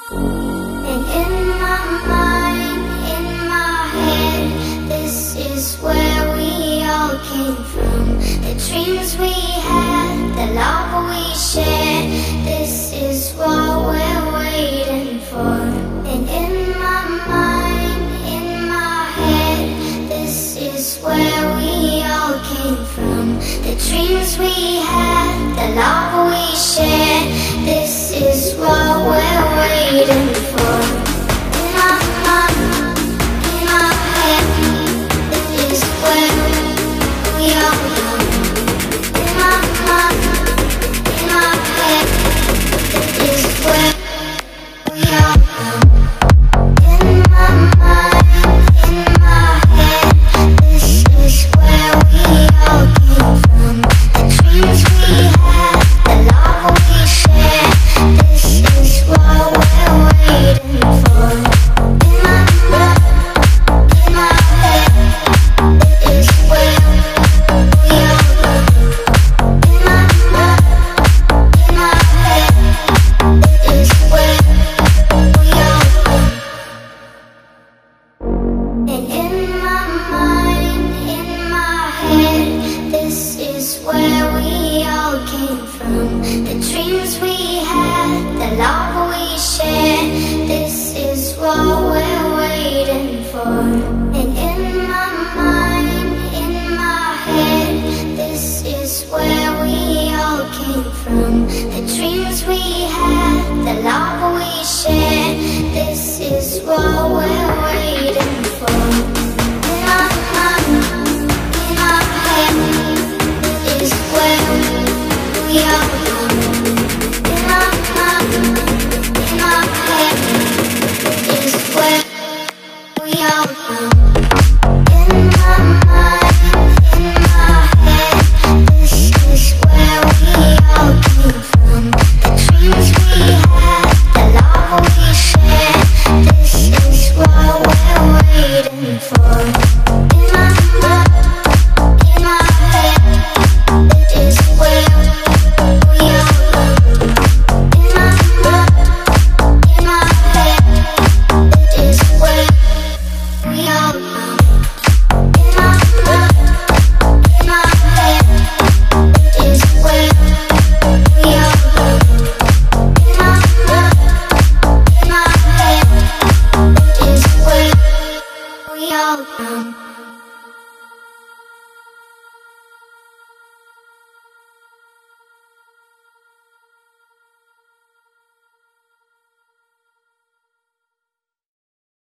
And in my mind, in my head, this is where we all came from. The dreams we had, the love we shared, this is what we're waiting for. And in my mind, in my head, this is where we all came from. The dreams we had, the love we shared, this is what we're waiting for. In my mind, in my head, this is where we all come. In my mind, in my head, this is where we all come. In my mind, in my head, this is where we all came from. The dreams we had, the love we shared, this is what we're waiting for. In my mind, in my head, this is where we all come. In my mind, in my head, this is where we all come. And in my mind, in my head, this is where we all came from. The dreams we had, the love